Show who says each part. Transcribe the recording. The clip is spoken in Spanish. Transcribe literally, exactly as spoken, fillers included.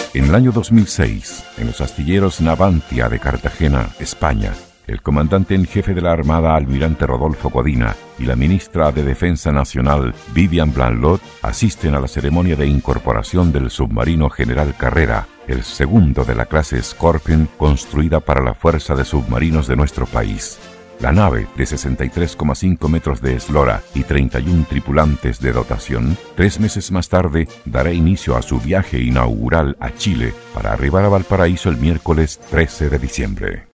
Speaker 1: En el año dos mil seis, en los astilleros Navantia de Cartagena, España, el comandante en jefe de la Armada, almirante Rodolfo Codina, y la ministra de Defensa Nacional, Vivian Blanlot, asisten a la ceremonia de incorporación del submarino General Carrera, el segundo de la clase Scorpion construida para la Fuerza de Submarinos de nuestro país. La nave, de sesenta y tres coma cinco metros de eslora y treinta y un tripulantes de dotación, tres meses más tarde dará inicio a su viaje inaugural a Chile para arribar a Valparaíso el miércoles trece de diciembre.